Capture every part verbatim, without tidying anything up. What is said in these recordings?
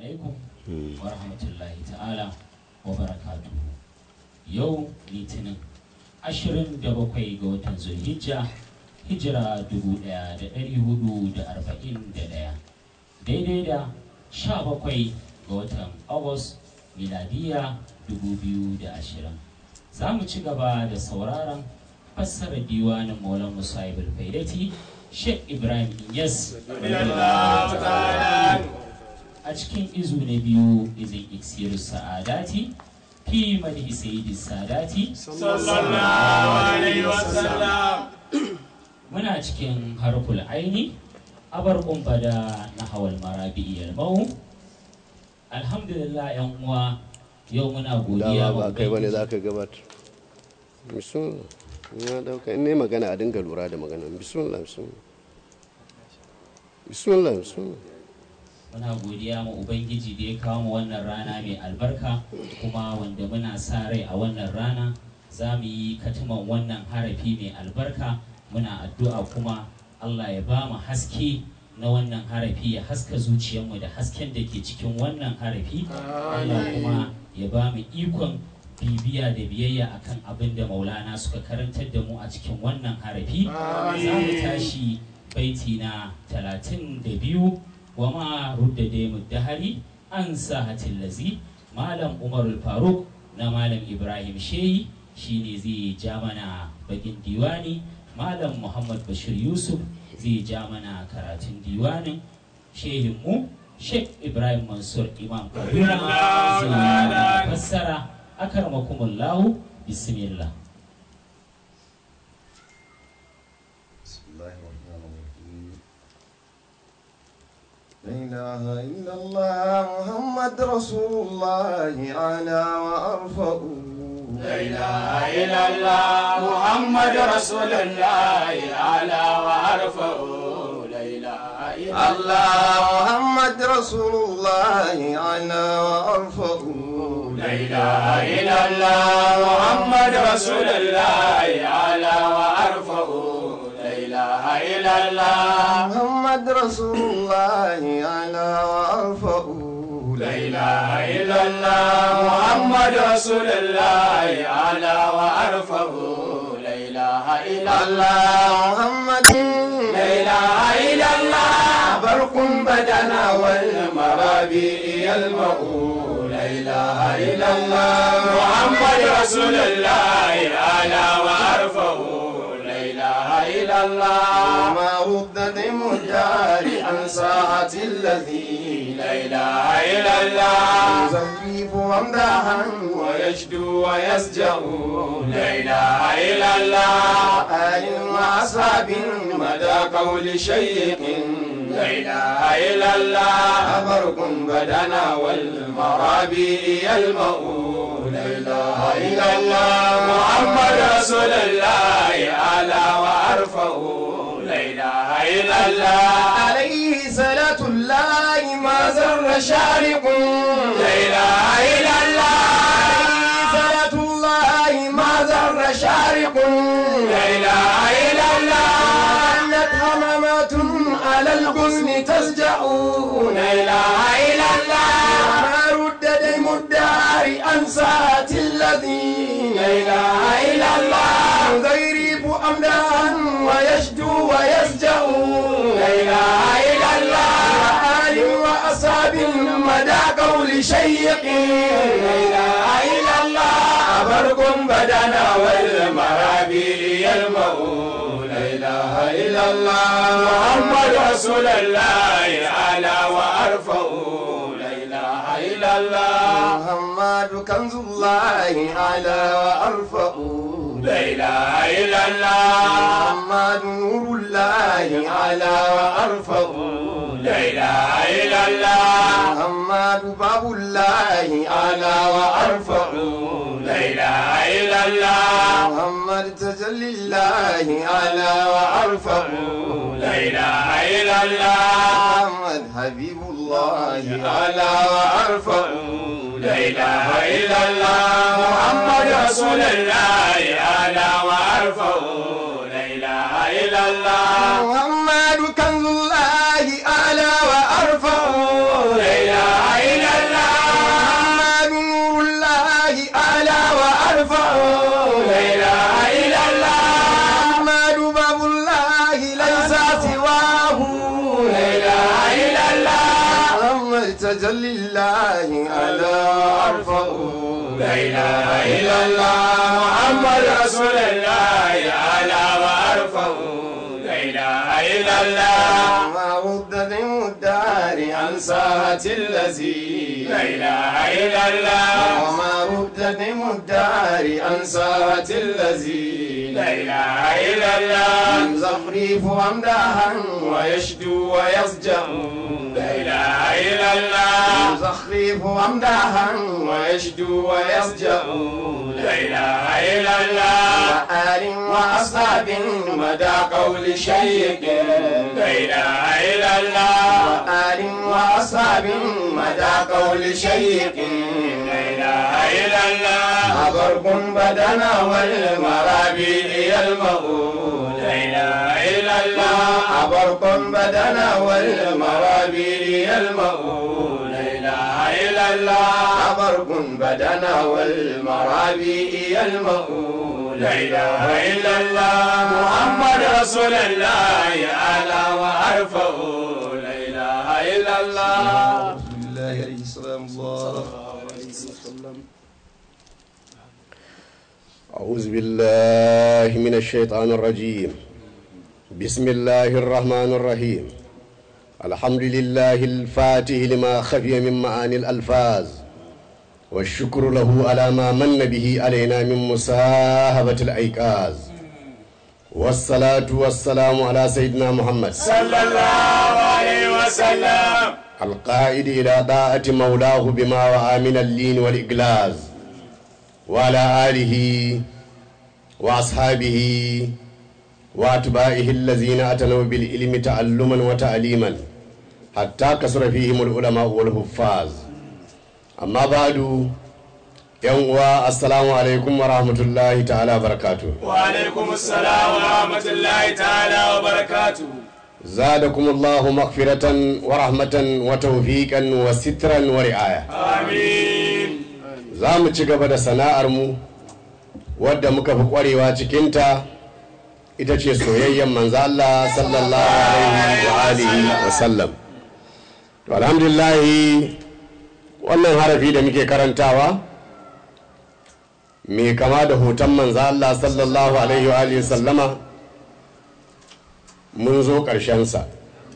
alaikum wa rahmatullahi ta'ala wa barakatuhu. Yau Litinin ashirin da bakwai ga watan Zulhijja, hijira dubu ɗaya da ɗari hudu da arba'in da ɗaya, daidai da sha bakwai ga watan Agus miladiya dubu biyu da ashirin. Za mu ci gaba da sauraron fassarar diwanin Maulan Musa'ib al-Faidati Sheikh Ibrahim Inyas a cikin izu na biyu izin iksiru sa'adati fi madhi sayyidi sadati sallallahu alaihi wasallam. Muna cikin harful aini abar kumbada na hawal marabi yalmau. Alhamdulillah yan uwa, yau muna godiya ba kai bane zaka gabatar. Bismillah. Ya dauka in ne magana a dinga lura da magana. Bismillah bismillah. Bismillah bismillah. Muna godiya ma Ubangiji da ya kawo mu wannan rana mai albarka, kuma wanda muna sa rai a wannan rana za mu yi katiman wannan harafi mai albarka. Muna addu'a kuma Allah ya ba mu haske na wannan harafi, ya haska zuciyarmu da hasken da ke cikin wannan harafi. Allah kuma ya ba mu ikon bibiya da biyayya akan abin da Maulana suka karantar da mu a cikin wannan harafi. Za mu tashi baiti na talatin da biyu. wa ma rudda dai muddahari an sahatin lazi. Malam Umarul Faruk na Malam Ibrahim Shehi shine zai ja mana bakin diwani. Malam Muhammad Bashir Yusuf zai ja mana karatun diwanin. Shehinmu Sheikh Ibrahim Mansur Imam Kaduna zai fassara. Akarmakumullahu, bismillah. لا إله إلا الله محمد رسول الله أعلى وأرفع. لا إله إلا الله محمد رسول الله أعلى وأرفع. لا إله إلا الله محمد رسول الله أعلى وأرفع. لا إله إلا الله محمد رسول الله أعلى وأرفع. لا إله إلا الله محمد رسول الله أعلى وأرفع. لا إله إلا الله محمد رسول الله أعلى وأرفع. لا إله إلا الله محمد. لا إله إلا الله برق بدنا والمرابي يلمع. لا إله إلا الله محمد رسول الله أعلى وأرفع. إلى الله ما ردت مدار عن ساعة الذي لا إله إلا الله يزيف ومداحا ويشدو ويسجأ. لا إله إلا الله آل وأصحاب مدى قول شيق. لا إله إلا الله برق بدنا والمرابي يلمع. لا إله إلا الله محمد رسول الله أعلى وأرفع. لا إله إلا الله عليه صلاة الله ما زر شارق. لا إله إلا الله عليه صلاة الله ما زر شارق. لا إله إلا الله كانت همامات على الغصن تسجأ. لا إله إلا الله ما رد ديم الدار عن ساعة الذي لا إله إلا الله يغيرب أمدان ويشدو ويسجأ. لا إله إلا الله آل وأصحاب مدى قول شيق. لا إله إلا الله برق بدنا والمرابي يلمع. لا إله إلا الله محمد رسول الله أعلى وأرفع. لا إله إلا الله محمد كنز الله أعلى وأرفع. لا إله إلا الله محمد نور الله أعلى وأرفع. لا إله إلا الله محمد باب الله أعلى وأرفع. لا إله إلا الله محمد تجلي الله أعلى وأرفع. لا إله إلا الله محمد حبيب الله أعلى وأرفع. لا إله إلا الله محمد رسول الله أعلى وأرفع. لا إله إلا الله محمد كنز الله أعلى وأرفع. لا إله إلا لتجلي الله على أرفع لا إله إلا الله محمد رسول الله على وأرفع لا إله إلا الله ما رد لمدار عن ساعة الذي لا إله إلا الله وما رد لمدار عن ساعة الذي لا إله إلا الله زخريف أمداها ويشدو ويسجأ لا إله إلا الله زخريف أمداها ويشدو ويسجأ لا إله إلا الله وآل وأصحاب مدى قول شيق لا إله إلا الله وآل وأصحاب مدى قول شيق لا إله إلا الله برق بدنا والمرابي المغول لا إله إلا الله برق بدنا والمرابي المغول لا إله إلا الله برق بدنا والمرابي المغول لا إله إلا الله محمد رسول الله أعلى وأرفع لا إله إلا الله الله عليه السلام الله أعوذ بالله من الشيطان الرجيم بسم الله الرحمن الرحيم الحمد لله الفاتح لما خفي من معاني الألفاظ والشكر له على ما من به علينا من مساهبة الأيقاظ والصلاة والسلام على سيدنا محمد صلى الله عليه وسلم القائد إلى طاعة مولاه بما وعى من اللين والإقلاز وعلى آله وأصحابه وأتباعه الذين أتنوا بالعلم تعلما وتعليما حتى كسر فيهم العلماء والحفاظ أما بعد يوم السلام عليكم ورحمة الله تعالى وبركاته وعليكم السلام ورحمة الله تعالى وبركاته زادكم الله مغفرة ورحمة وتوفيقا وسترا ورعاية آمين za mu ci gaba da sana'armu wadda muka fi kwarewa cikinta ita ce soyayyen manzo Allah sallallahu alaihi wa alihi wa sallam to alhamdulillah wannan harafi da muke karantawa mai kama da hoton manzo Allah sallallahu alaihi wa alihi wa sallama mun zo ƙarshen sa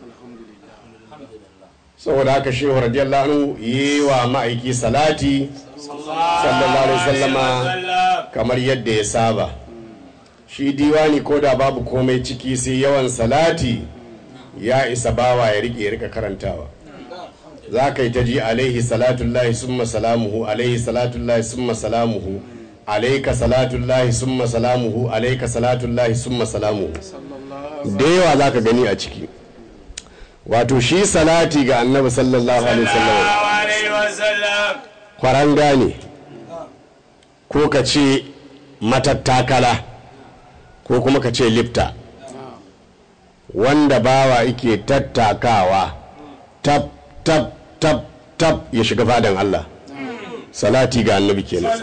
saboda haka shehu radiyallahu anhu yi wa ma'aiki salati sallallahu alaihi sallama kamar yadda ya saba shi diwani ko da babu komai ciki sai yawan salati ya isa bawa ya rike ya rika karantawa za ka yi ta ji alaihi salatullahi summa salamuhu alaihi salatullahi summa salamuhu alaika salatullahi summa salamuhu alaika salatullahi summa salamuhu da yawa za ka gani a ciki wato shi salati ga annabi sallallahu alaihi wasallam kwaranga ne ko ka ce matattakala ko kuma ka ce lifta wanda bawa ike tattakawa tab tab tab tab ya shiga fadan Allah salati ga annabi kenan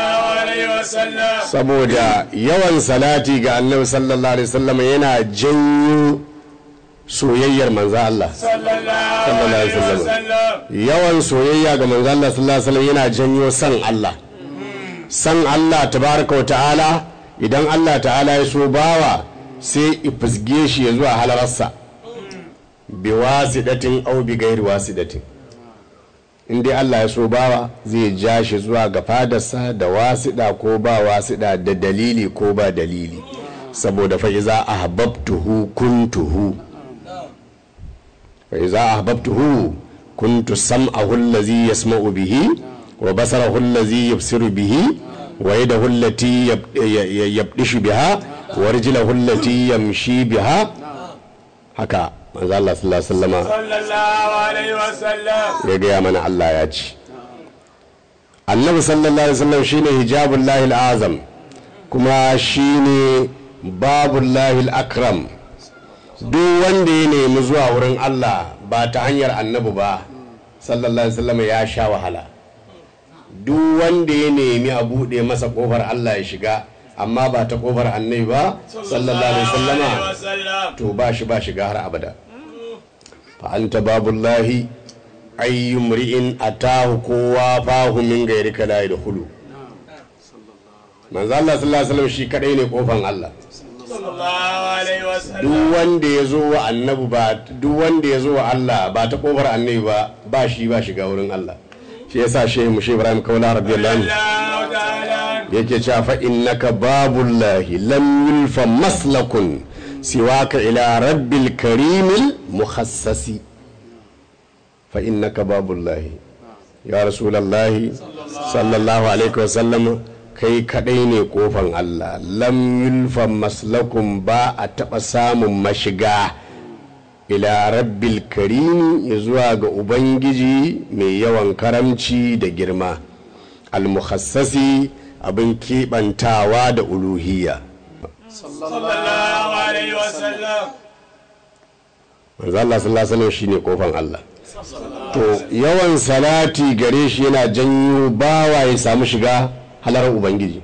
saboda yawan salati ga annabi sallallahu alaihi wasallam yana janyo soyayyar manzo Allah sallallahu alaihi wasallam yawan soyayya ga manzo Allah sallallahu alaihi wasallam yana janyo san Allah san Allah tabaraka wa ta'ala idan Allah ta'ala ya so bawa sai ifisge shi ya zuwa halararsa bi wasidatin aw bi ghairi wasidatin in dai Allah ya so bawa zai ja shi zuwa ga fadarsa da wasida ko ba wasida da dalili ko ba dalili saboda fa iza ahbabtuhu kuntuhu fa iza ahbabtuhu kuntu sam'ahu allazi yasma'u bihi wa basarahu allazi yubsiru bihi wa yadahu allati yabdishu biha wa rijluhu allati yamshi biha haka manzo Allah sallallahu alaihi wasallam ya gaya mana Allah ya ci annabi sallallahu alaihi wasallam shine hijabul lahil azam kuma shine babul lahil akram duk wanda ya nemi zuwa wurin Allah ba ta hanyar annabi ba sallallahu alaihi wasallam ya sha wahala duk wanda ya nemi a bude masa kofar Allah ya shiga amma ba ta kofar annabi ba sallallahu alaihi wasallama to ba shi ba shiga har abada fa anta babullahi ayyumri'in atahu kowa fahu min gairi kala da hulu manzo Allah sallallahu alaihi wasallam shi kadai ne kofan Allah duk wanda ya zo wa annabi ba duk wanda ya zo wa Allah ba ta kofar annabi ba ba shi ba shiga wurin Allah shi yasa shehu mushe Ibrahim Kaula radiyallahu anhu yake cewa fa innaka babullahi lam yulfa maslakun siwaka ila rabbil karimil mukhassasi fa innaka babullahi ya rasulullahi sallallahu alaihi wasallam kai kadai ne kofan Allah lam yulfa maslakun ba a taba samun mashiga ila rabbil karim zuwa ga ubangiji mai yawan karamci da girma al-mukhassasi abin kebantawa da uluhiyya sallallahu alaihi wasallam manzo Allah sallallahu alaihi wasallam shine kofan Allah to yawan salati gare shi yana janyo bawa ya samu shiga halarar ubangiji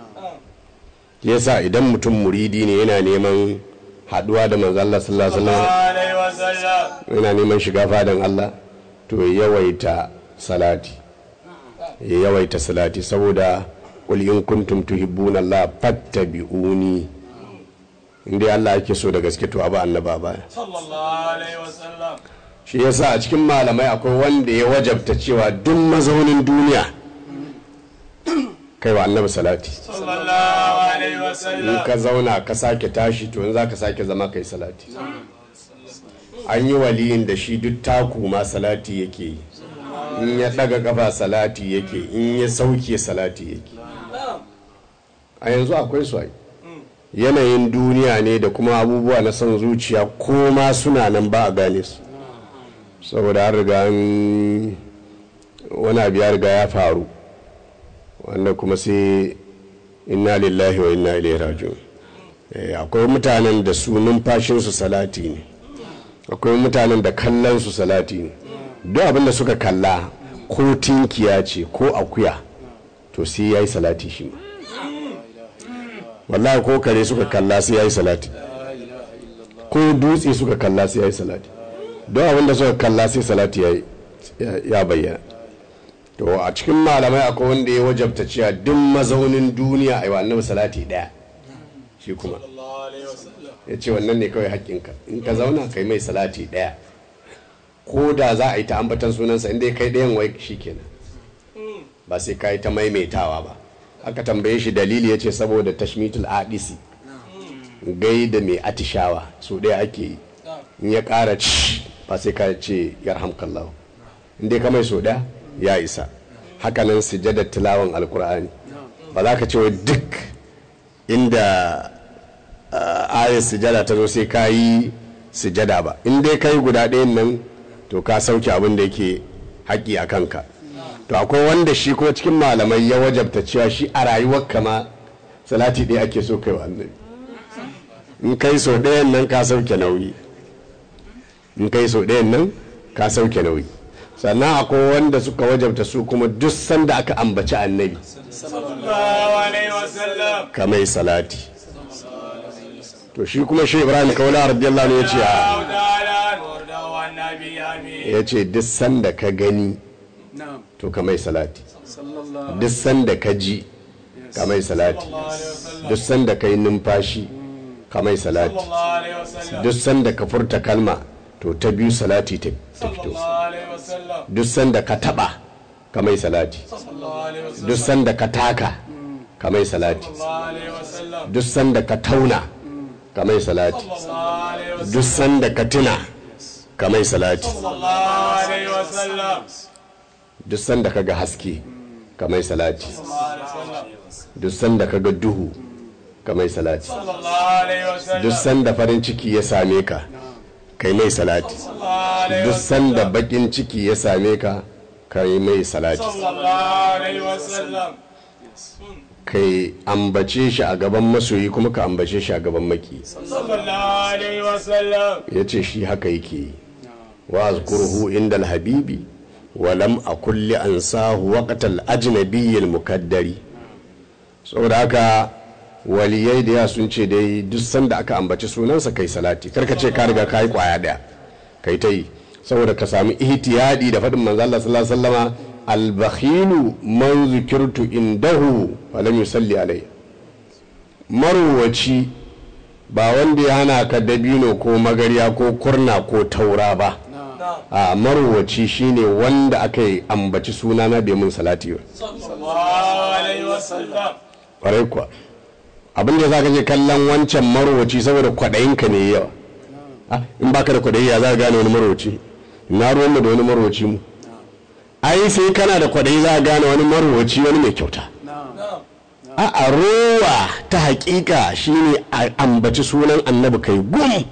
yasa idan mutum muridi ne yana neman haduwa da manzo Allah sallallahu alaihi wasallam yana neman shiga fadan Allah to yawaita salati ya yawaita salati saboda qul in kuntum tuhibbuna Allah fattabi'uni inda Allah yake so da gaske to abu annaba ba sallallahu alaihi wasallam shi yasa a cikin malamai akwai wanda ya wajabta cewa duk mazaunin duniya kai wa annabi salati sallallahu alaihi wasallam in ka zauna ka sake tashi to in za ka sake zama kai salati an yi waliyin da shi duk taku ma salati yake yi in ya daga kafa salati yake in ya sauke salati yake a yanzu akwai su ai yanayin duniya ne da kuma abubuwa na son zuciya ko ma suna nan ba a gane su saboda an riga wani abu ya riga ya faru wanda kuma sai inna lillahi wa inna ilaihi raji'un akwai mutanen da su numfashinsu salati ne akwai mutanen da kallon su salati ne duk abin da suka kalla ko tinkiya ce ko akuya to sai yayi salati shi ma wallahi ko kare suka kalla sai yayi salati ko dutse suka kalla sai yayi salati duk abin da suka kalla sai salati yayi ya bayyana to a cikin malamai akwai wanda ya wajabta cewa duk mazaunin duniya a yi wa annabi salati daya shi kuma ya ce wannan ne kawai haƙƙinka in ka zauna kai mai salati daya ko da za a yi ta ambatan sunansa inda ya kai ɗayan wai shi kenan ba sai ka yi ta maimaitawa ba aka tambaye shi dalili ya ce saboda tashmitul adisi gai da mai atishawa so ɗaya ake yi in ya ƙara ci ba sai ka ce yarhamkallahu inda ka mai so ɗaya ya isa hakanan sujadar tilawan alkur'ani ba za ka ce wa duk inda ayat sujada ta zo sai ka yi sujada ba in dai ka yi guda ɗayan nan to ka sauke abin da yake haƙƙi a kanka to akwai wanda shi kuma cikin malamai ya wajabta cewa shi a rayuwar kama salati ɗaya ake so kai wa annabi in kai so ɗayan nan ka sauke nauyi in kai so ɗayan nan ka sauke nauyi sannan akwai wanda suka wajabta su kuma duk sanda aka ambaci annabi kamai salati to shi kuma shi Ibrahim Kaula radiyallahu anhu yace yace duk sanda ka gani to kamai salati duk sanda ka ji kamai salati duk sanda ka yi numfashi kamai salati duk sanda ka furta kalma to ta biyu salati ta fito duk sanda ka taba kamai salati duk sanda ka taka kamai salati duk sanda ka tauna kamai salati duk sanda ka tuna kamai salati duk sanda ka ga haske kamai salati duk sanda ka ga duhu kamai salati duk sanda farin ciki ya same ka kai mai salati duk sanda bakin ciki ya same ka kai mai salati kai ambace shi a gaban masoyi kuma ka ambace shi a gaban maki ya ce shi haka yake wa azkuruhu inda alhabibi wa lam akul li ansahu waqtal ajnabiyyil mukaddari saboda haka waliyai da ya sun ce dai duk sanda aka ambaci sunansa kai salati karka ce ka riga kai kwaya daya kai ta yi saboda ka sami ihtiyadi da faɗin manzo Allah sallallahu alaihi wasallama al-bakhilu man zikirtu indahu falam yusalli alayya. Marwaci ba wanda ya hana ka dabino ko magarya ko kurna ko taura ba, a marwaci shine wanda aka yi ambaci sunana bai mun salati ba. ƙwarai kuwa abinda za ka je kallon wancan marwaci saboda kwaɗayinka ne yawa. In baka da kwaɗayi ya za ka gane wani marwaci? Na ruwan da wani marwaci mu ai sai kana da kwaɗayi za a gane wani marwaci wani mai kyauta. a rowa ta hakika shine a ambaci sunan annabi kai gum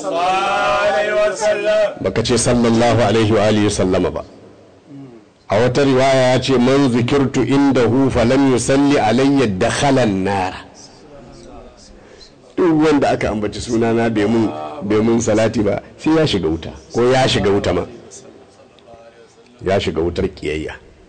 baka ce sallallahu alaihi wa alihi sallama ba. A wata riwaya ya ce man zikirtu indahu falam yusalli alayya dakhala an-nar. Duk wanda aka ambaci sunana bai mun bai mun salati ba sai ya shiga wuta ko ya shiga wuta ma ya shiga wutar kiyayya.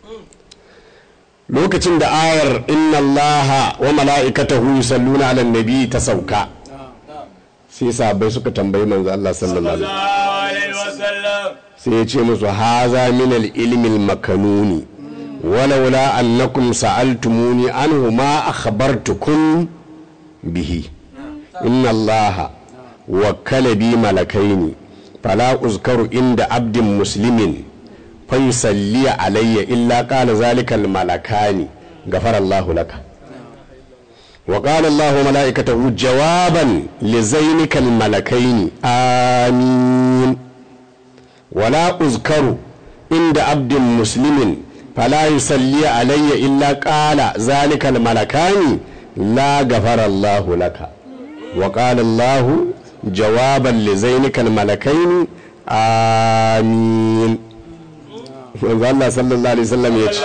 Lokacin da ayar inna allaha wa mala'ikatahu yusalluna 'alan nabi ta sauka sai sahabbai suka tambayi manzo Allah sallallahu alaihi wasallam sai ya ce musu haza min al-ilmi al-makanuni walaula annakum sa'altumuni anhu ma akhbartukum bihi inna allaha wakkala bi malakaini fala uzkaru inda abdin muslimin فيصلي علي إلا قال ذلك الملكان غفر الله لك وقال الله ملائكته جوابا لزينك الملكين آمين ولا أذكر عند عبد مسلم فلا يصلي علي إلا قال ذلك الملكان لا غفر الله لك وقال الله جوابا لزينك الملكين آمين. manzo Allah sallallahu alaihi wasallam ya ce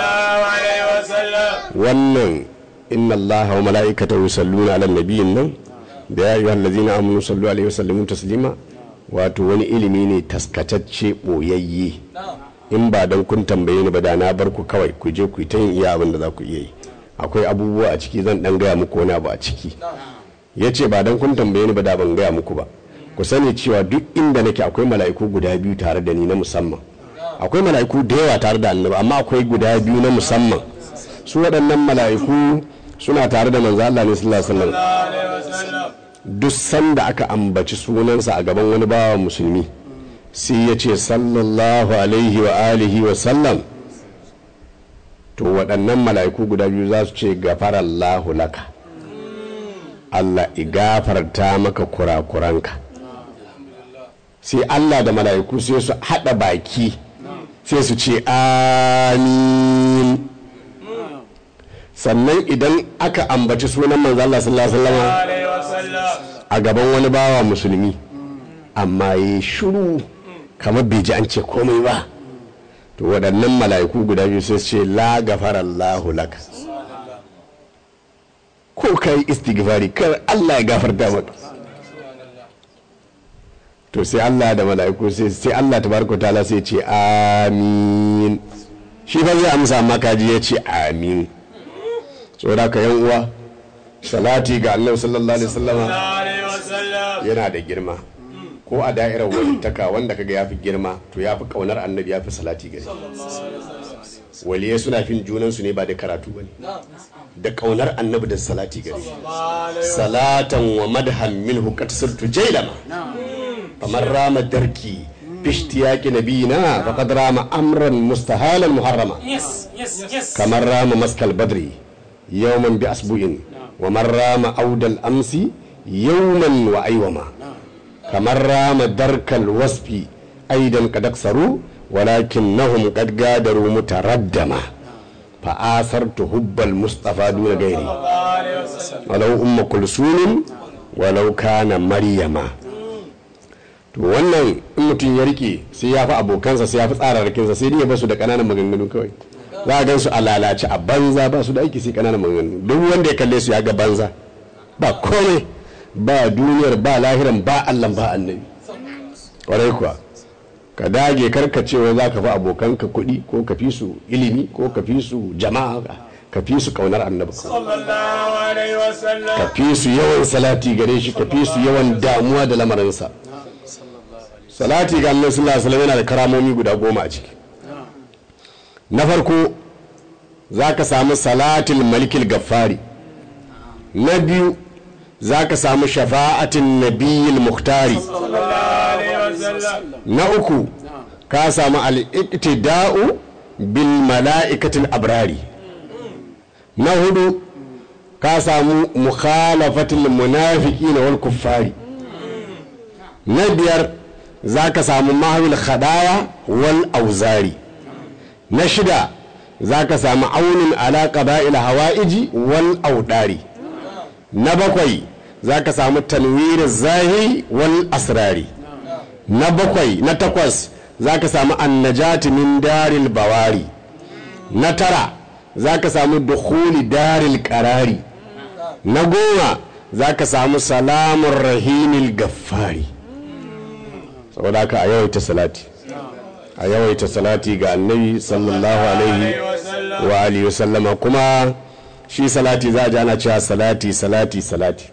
wannan inna Allah wa mala'ikatahu yusalluna 'alan nabiyyin nan da ya ayyuhal ladzina amanu sallu alaihi wa sallimu taslima wato wani ilimi ne taskatacce boyayye in ba dan kun tambaye ni ba da na bar ku kawai ku je ku yi ta yin iya abin da za ku iya yi. Akwai abubuwa a ciki zan dan gaya muku wani abu a ciki. Yace ba dan kun tambaye ni ba da ban gaya muku ba. Ku sani cewa duk inda nake akwai mala'iku guda biyu tare da ni na musamman. Akwai mala'iku da yawa tare da annabi amma akwai guda biyu na musamman. Su waɗannan mala'iku suna tare da manzo Allah ne sallallahu alaihi wasallam. Duk sanda aka ambaci sunansa a gaban wani bawa musulmi sai ya ce sallallahu alaihi wa alihi wa sallam to waɗannan mala'iku guda biyu za su ce gafarallahu laka, Allah i gafarta maka kurakuranka. Sai Allah da mala'iku sai su haɗa baki sai su ce amin. Sannan idan aka ambaci sunan manzo Allah sallallahu alaihi wasallam a gaban wani bawa musulmi amma yi shiru kamar bai ji an ce komai ba to waɗannan mala'iku guda biyu sai ce la gafarallahu laka, ko kai istighfari kar Allah ya gafarta maka. To sai Allah da mala'iku sai sai Allah tabaraka ta'ala sai ce amin. Shi fa zai amsa amma kaji ya ce amin. Saboda ka yan uwa salati ga Annabi sallallahu alaihi wasallam yana da girma. Ko a da'irar walittaka wanda kaga yafi girma to yafi kaunar Annabi yafi salati gare. Waliyai suna fin junan su ne ba da karatu bane. Da kaunar Annabi da salati gare. Salatan wa madhan minhu qad sirtu jailama. فمن رام دركي باشتياق نبينا فقد رام امرا مستحالا محرما كمن رام مسك البدر يوما باسبوع ومن رام عود الامس يوما وايوما كمن رام درك الوصف ايضا قد اكثروا ولكنهم قد قادروا متردما فآثرت حب المصطفى دون غيري ولو ام كلثوم ولو كان مريما. To wannan in mutum ya rike sai ya fi abokansa sai ya fi tsararrakinsa sai dai ya basu da kananan maganganu kawai. Za a gan su a lalace a banza ba su da aiki sai kananan maganganu. Duk wanda ya kalle su ya ga banza ba komai ba duniyar ba lahiran ba Allah ba annabi. Kwarai kuwa ka dage karkacewa za ka fi abokanka kuɗi ko ka fi su ilimi ko ka fi su jama'a ka fi su kaunar annabi ka fi su yawan salati gare shi ka fi su yawan damuwa da lamarinsa. salati ga annabi sallallahu alaihi wasallam yana da karamomi guda goma a ciki. Na farko za ka samu salatul malikil gaffari. Na biyu za ka samu shafa'atin nabiyil muhtari. Na uku ka samu al-iqtida'u bil mala'ikatil abrari. Na hudu ka samu mukhalafatul munafiqina wal kuffari. Na biyar za ka samu mahawil khadaya wal auzari. Na shida za ka samu aunin ala qada'il hawa'iji wal audari. Na bakwai za ka samu tanwir zahiri wal asrari. Na bakwai na takwas za ka samu annajati min daril bawari. Na tara za ka samu dukhuli daril qarari. Na goma za ka samu salamun rahimil gaffari. saboda haka a yawaita salati a yawaita salati ga annabi sallallahu alaihi wa alihi wasallama. kuma shi salati za a ji ana cewa salati salati salati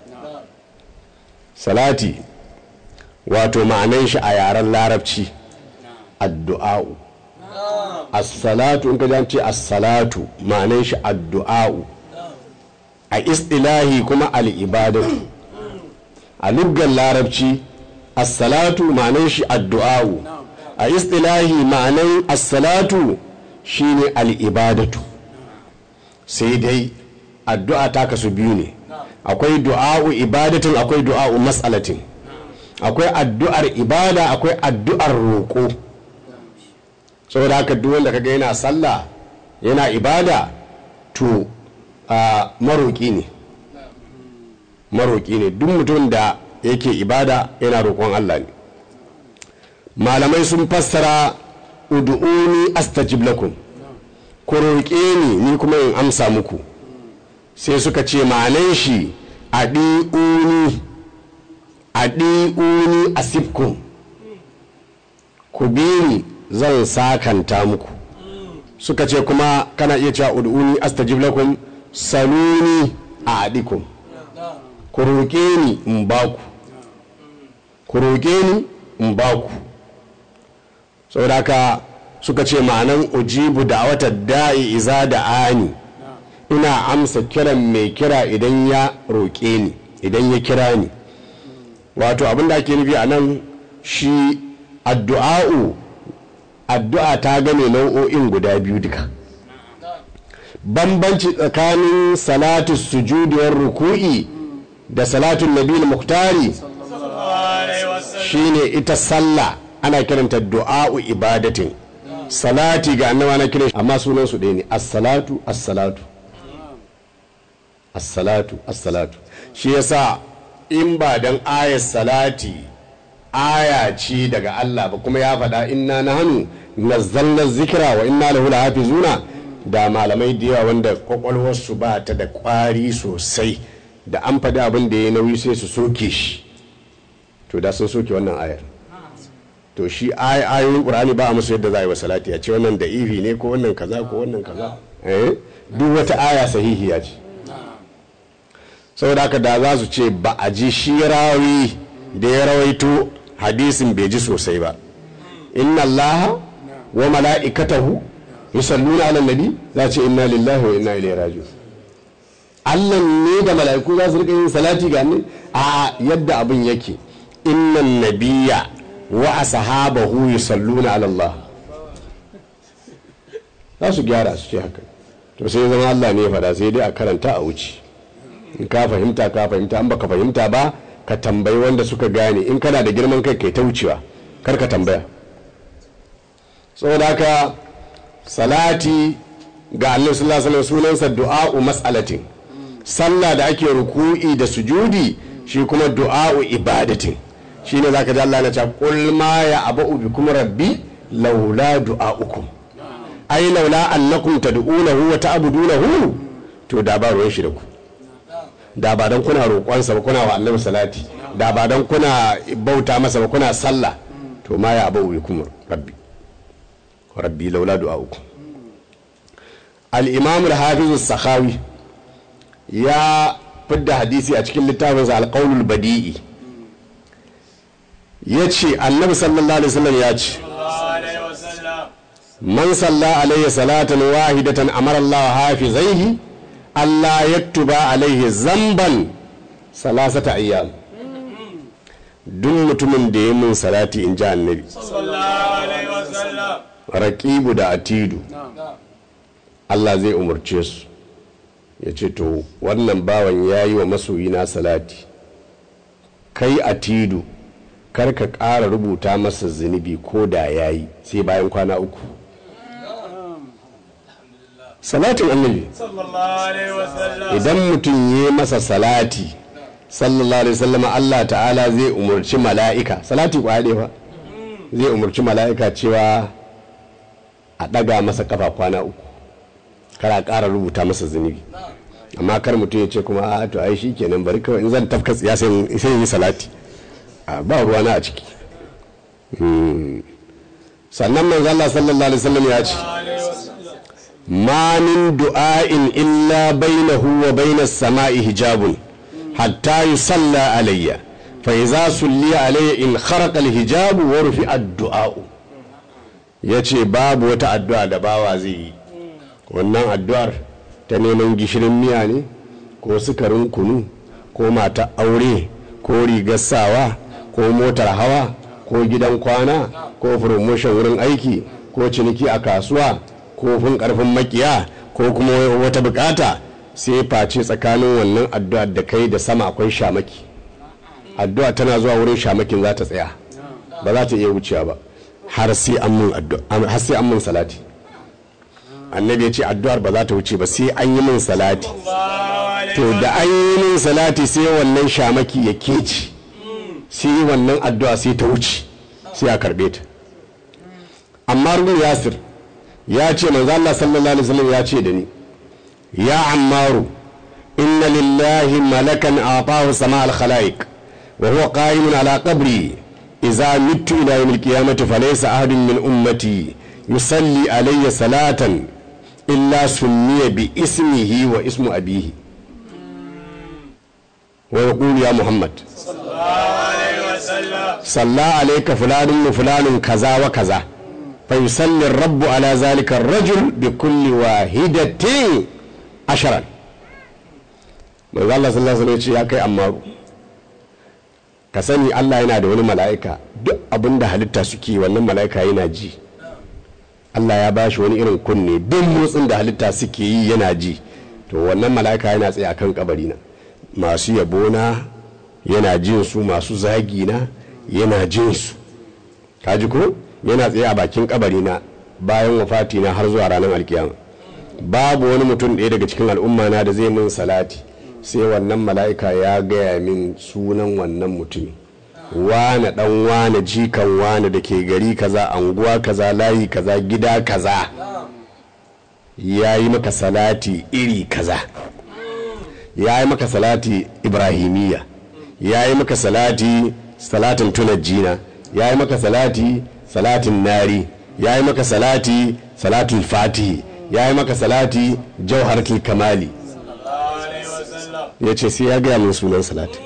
salati wato ma'anan shi a yaren larabci addu'a'u. as-salatu in ka ji ce as-salatu ma'anan shi addu'a'u. a istilahi kuma al-ibadatu. a luggan larabci as-salatu ma'anan shi addu'a'u. a istilahi ma'anan as-salatu shine al-ibadatu. sai dai addu'a ta kasu biyu ne, akwai du'a'u ibadatin akwai du'a'u mas'alatin. akwai addu'ar ibada akwai addu'ar roƙo. saboda haka duk wanda kaga yana sallah yana ibada to a maroƙi ne maroƙi ne duk mutum da yake ibada yana roƙon Allah ne. malamai sun fassara ud'uni astajib lakum, ku roƙe ni ni kuma in amsa muku. sai suka ce ma'anan shi adi'uni adi'uni asibkum, ku bi ni zan sakanta muku. suka ce kuma kana iya cewa ud'uni astajib lakum saluni a'dikum, ku roƙe ni in baku ku roƙe ni in baku. saboda haka suka ce ma'anan ujibu da'watar da'i iza da'ani, ina amsa kiran mai kira idan ya roƙe ni idan ya kira ni. wato abinda ake nufi a nan shi addu'a'u addu'a ta game nau'o'in guda biyu duka. bambanci tsakanin salatu sujudiyar ruku'i da salatun nabil muktari shine ita sallah ana kiranta du'a'u ibadatin, salati ga annaba na kiran amma sunan su ɗaya ne, as-salatu as-salatu as-salatu as-salatu. shi yasa in ba dan ayat salati aya ce daga Allah ba kuma ya faɗa inna nahnu nazzalna zikra wa inna lahu lahafizuna, da malamai da yawa wanda kwakwalwarsu ba ta da kwari sosai da an faɗi abin da ya nauyi sai su soke shi, to da sun soke wannan ayar. to shi ayoyin ƙur'ani ba a musu yadda za a yi wa salati a ce wannan da iri ne ko wannan kaza ko wannan kaza. eh duk wata aya sahihiya ce. saboda haka da za su ce ba a ji shi rawi da ya rawaito hadisin bai ji sosai ba, inna allaha wa mala'ikatahu yusalluna ala nabi, za ce inna lillahi wa inna ilaihi raji'un. Allah ne da mala'iku za su rika yin salati ga ni a yadda abin yake, innan nabiyya wa ashabahu yusalluna ala Allah. za su gyara su ce haka, to sai zama Allah ne ya fada, sai dai a karanta a wuce. in ka fahimta ka fahimta, an baka fahimta ba ka tambayi wanda suka gane. in kana da girman kai kai ta wucewa, kar ka tambaya. saboda haka salati ga Allah sallallahu alaihi wasallam sunansa du'a'u mas'alatin. sallah da ake ruku'i da sujudi shi kuma du'a'u ibadatin. shine zaka ji Allah na ce qul ma ya abu bikum rabbi laula du'a'ukum, ai laula annakum tad'unahu wa ta'budunahu, to da ba ruwan shi da ku, da ba dan kuna roƙonsa ba kuna wa annabi salati, da ba dan kuna bauta masa ba kuna sallah, to ma ya abu bikum rabbi rabbi laula du'a'ukum. al-imam al-hafiz as-sakhawi ya fidda hadisi a cikin littafinsa al-qawl al-badi'i, ya ce annabi sallallahu alaihi wasallam ya ce man salla alayhi salatan wahidatan amara Allah hafizaihi Allah yaktuba alaihi zamban salasata ayyam duk mutumin da ya mun salati in ji annabi raqibu da atidu Allah zai umarce su ya ce to wannan bawan ya yi wa masoyina salati kai atidu kar ka ƙara rubuta masa zunubi ko da ya yi sai bayan kwana uku salatin annabi idan mutum ya yi masa salati sallallahu alaihi wasallam Allah ta'ala zai umarci mala'ika salati kwade fa zai umarci mala'ika cewa a ɗaga masa kafa kwana uku kara ƙara rubuta masa zunubi amma kar mutum ya ce kuma a to ai shi kenan bari kawai in zan tafka ya sai yi salati ba ruwana a ciki sannan manzo Allah sallallahu alaihi wasallam ya ce ma min du'a'in illa bainahu wa bainas sama'i hijabun hatta yusalla alayya fa idza sulliya alayya in kharaqa al-hijabu wa rufi'a ad-du'a yace babu wata addu'a da bawa zai yi wannan addu'ar ta neman gishirin miya ne ko sukarin kunu ko mata aure ko rigar sawa ko motar hawa ko gidan kwana ko promotion wurin aiki ko ciniki a kasuwa ko fin karfin makiya ko kuma wata bukata sai face tsakanin wannan addu'ar da kai da sama akwai shamaki addu'a tana zuwa wurin shamakin za ta tsaya ba za ta iya wucewa ba har sai an mun addu'a har sai an mun salati annabi ya ce addu'ar ba za ta wuce ba sai an yi min salati to da an yi min salati sai wannan shamaki ya keci sai wannan addu'a sai ta wuce sai a karbe ta amma rubun yasir ya ce manzo Allah sallallahu alaihi wasallam ya ce da ni ya ammaru inna lillahi malakan atahu sama al khalaiq wa huwa qa'imun ala qabri idza mittu ila yawm al qiyamati falaysa ahadun min ummati yusalli alayya salatan illa sunniya bi ismihi wa ismu abihi wa yaqulu ya muhammad salla alayka fulanun fulanun kaza wa kaza fa yusalli ar-rabb ala zalika ar-rajul bi kulli wahidatin asharan manzo Allah sallallahu alaihi wasallam ya kai ammaru ka sani Allah yana da wani mala'ika duk abinda halitta suke wannan mala'ika yana ji Allah ya ba shi wani irin kunne duk motsin da halitta suke yi yana ji to wannan mala'ika yana tsaye akan kabari na masu yabona yana jin su masu zagi na yana jin su kaji ko yana tsaye a bakin kabari na bayan wafati na har zuwa ranar alkiyama babu wani mutum ɗaya daga cikin al'umma na da zai min salati sai wannan mala'ika ya gaya min sunan wannan mutumin wane dan wane jikan wane da ke gari kaza anguwa kaza layi kaza gida kaza ya yi maka salati iri kaza ya yi maka salati ibrahimiyya ya yi maka salati salatin tunajjina ya yi maka salati salatin nari ya yi maka salati salatul fatihi ya yi maka salati jauharatul kamali ya ce sai ya gaya min sunan salati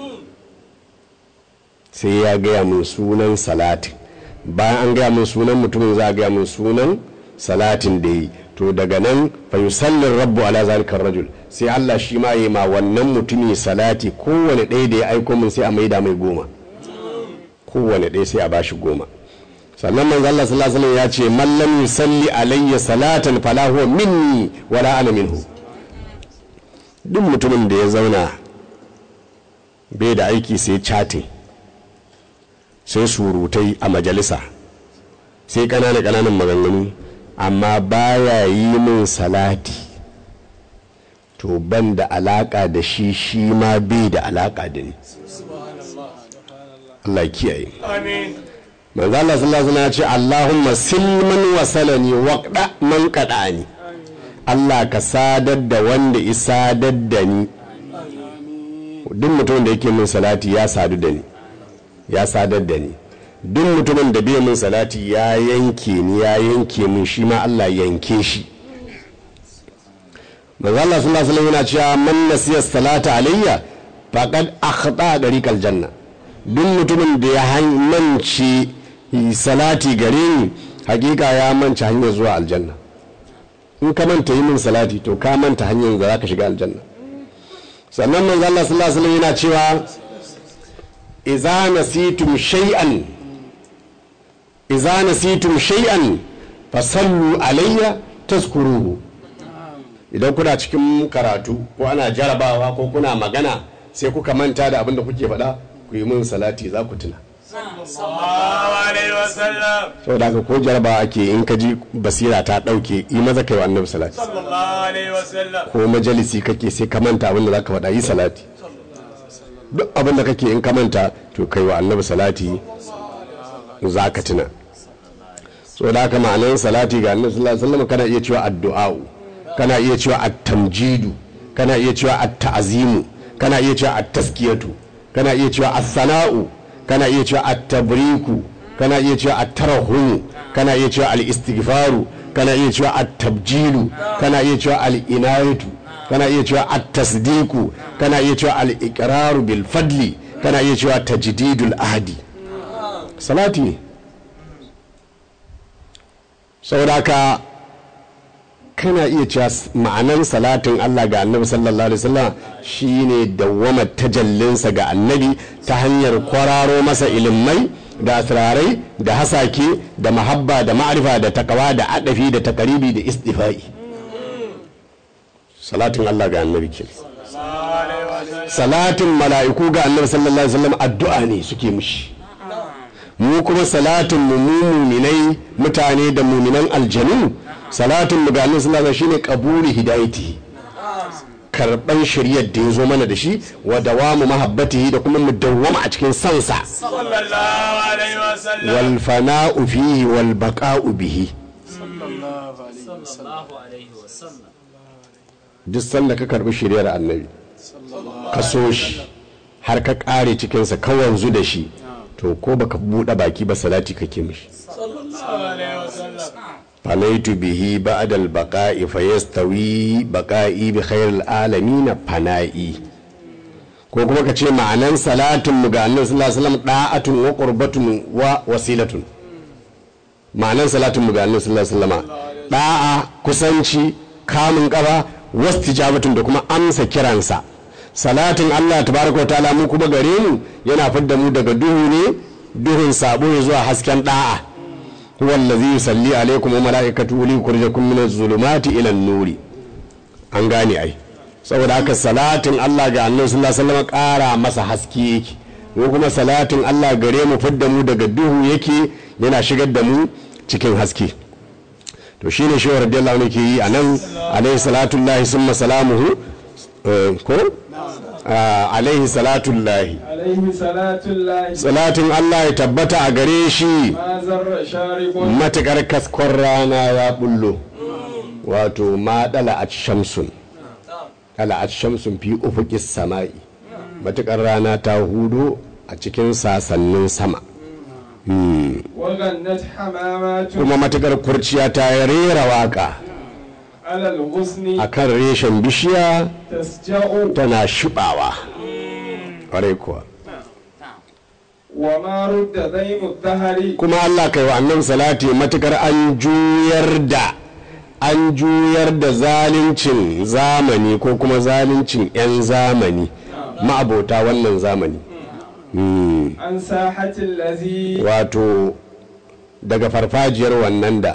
sai ya gaya min sunan salatin bayan an gaya min sunan mutumin za a gaya min sunan salatin da yi to daga nan fa yusallin rabbu ala zalikar rajul sai Allah shi ma yi ma wannan mutumi salati kowane ɗaya da ya aiko min sai a maida mai goma kowane ɗaya sai a bashi goma sannan manzo Allah sallallahu alaihi wasallam ya ce man lam yusalli alayya salatan fala huwa minni wala ana minhu duk mutumin da ya zauna bai da aiki sai chatting sai surutai a majalisa sai kanana kananan maganganu amma baya yi min salati to ban da alaka da shi shi ma bai da alaka da ni Allah kiyaye amin manzo Allah sallallahu alaihi wasallam ya ce Allahumma silman wasalani waqda man qadani Allah ka sadar da wanda isadar da ni duk mutumin da yake min salati ya sadu da ni ya sadar da ni duk mutumin da bai min salati ya yanke ni ya yanke min shi ma Allah yanke shi manzo Allah sallallahu alaihi wasallam yana cewa man nasiya salata alayya faqad akhta dariqal janna duk mutumin da ya manci salati gare ni hakika ya manci hanyar zuwa aljanna. in ka manta yi min salati to ka manta hanyar da za ka shiga aljanna. sannan manzo Allah sallallahu alaihi wasallam yana cewa idza nasitum shay'an idza nasitum shay'an fasallu alayya tazkuruhu. idan kuna cikin karatu ko ana jarabawa ko kuna magana sai kuka manta da abin da kuke faɗa ku yi min salati za ku tuna. sau da ko jarabawa ake in ka ji basira ta ɗauke yi maza kai wa annabi salati. ko majalisi kake sai ka manta abin da za ka faɗa yi salati. duk abin da kake in ka manta to kai wa annabi salati za ka tuna. sau da haka ma'anar salati ga annabi sallallahu alaihi wasallam kana iya cewa addu'a'u, kana iya cewa at-tamjidu, kana iya cewa at-ta'zimu, kana iya cewa at-taskiyatu, kana iya cewa as-sana'u, kana iya cewa at-tabriku, kana iya cewa at-tarahum, kana iya cewa al-istighfaru, kana iya cewa at-tabjilu, kana iya cewa al-inayatu, kana iya cewa at-tasdiqu, kana iya cewa al-iqraru bil fadli, kana iya cewa tajdidul ahdi. salati ne. saboda haka kana iya cewa ma'anan salatin Allah ga annabi sallallahu alaihi wasallam shine dawwama tajallinsa ga annabi ta hanyar kwararo masa ilimai da asrarai da hasake da mahabba da ma'rifa da takawa da adafi da takaribi da istifa'i. salatin Allah ga annabi ke. salatin mala'iku ga annabi sallallahu alaihi wasallam addu'a ne suke mushi. mu kuma salatin mu muminai mutane da muminan aljanu salatin mu ga annabi sallallahu alaihi wasallam shine qabuli hidayati, karban shari'ar da yazo mana da shi wa dawamu mahabbatihi da kuma mu dawwama a cikin sansa sallallahu alaihi wasallam wal fana'u fihi wal baqa'u bihi sallallahu alaihi wasallam. duk sanda ka karbi shari'ar annabi ka so shi har ka kare cikin sa ka wanzu da shi to ko baka buɗe baki ba salati kake mishi. fanaitu bihi ba'da al-baqa'i fayastawi baqa'i bi khairil alamin fana'i. ko kuma kace ma'anan salatin mu ga annabi sallallahu alaihi wasallam da'atun wa qurbatun wa wasilatun. ma'anan salatin mu ga annabi sallallahu alaihi wasallam da'a, kusanci, kamun kafa, wastijabatun da kuma amsa kiransa. salatin Allah tabaraka wa ta'ala mu kuma gare mu yana fidda mu daga duhu ne, duhun sabo zuwa hasken da'a. huwa allazi yusalli alaikum wa malaikatuhu li yukhrijakum min az-zulumati ila an-nuri. an gane ai. saboda haka salatin Allah ga annabi sallallahu alaihi wasallam ƙara masa haske yake, mu kuma salatin Allah gare mu fidda mu daga duhu yake yana shigar da mu cikin haske. to shine shi radiyallahu anhu ke yi anan alaihi salatullahi summa salamuhu ko alaihi salatullahi salatin Allah ya tabbata a gare shi matakar kaskon rana ya bullo. wato ma dala a shamsun dala a shamsun fi ufuqis sama'i, matakar rana ta hudo a cikin sasannin sama. kuma matakar kurciya ta rera waka a kan reshen bishiya tana shibawa ƙwarai kuwa. kuma Allah kai wa annan salati matukar an juyar da an juyar da zalincin zamani ko kuma zalincin 'yan zamani ma'abota wannan zamani. an sahatin lazi wato daga farfajiyar wannan da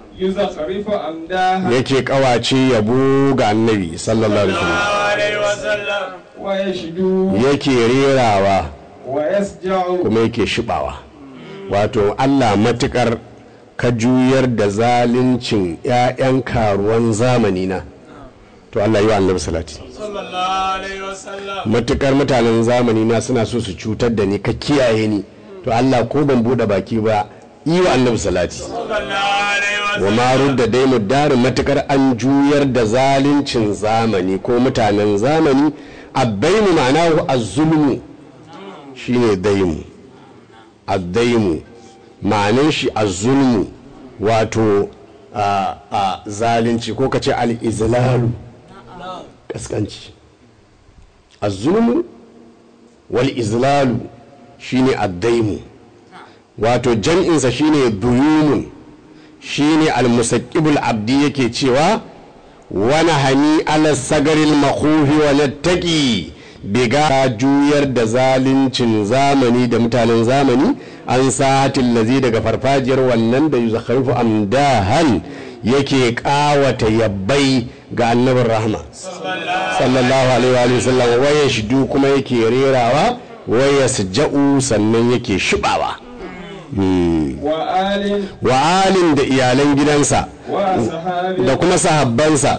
yake kawace yabo ga annabi sallallahu alaihi wasallam, yake rerawa kuma yake shibawa. wato Allah matukar ka juyar da zalincin 'ya'yan karuwan zamani na to Allah yi wa annabi salati. matukar mutanen zamani na suna so su cutar da ni ka kiyaye ni to Allah ko ban bude baki ba yi wa annabi salati. wa marud da dai mudarin matukar an juyar da zalincin zamani ko mutanen zamani abbainu ma'anahu az-zulmu shine daimu. ad-daimu ma'anin shi az-zulmu wato a a zalunci ko kace al-izlalu kaskanci. az-zulmu wal izlalu shine addaimu, wato jam'insa shine duyumun, shine almusaqibul abdi yake cewa wani hani ala sagaril makhufi wa nattaqi biga juyar da zalincin zamani da mutanen zamani an sa'atin lazi daga farfajiyar wannan da yuzakharifu amdahan yake kawata yabbai ga annabin rahma sallallahu alaihi wa sallam, waya shidu kuma yake rerawa, waya suja'u sannan yake shubawa. Hmm. wa alin da iyalan gidansa da kuma sahabbansa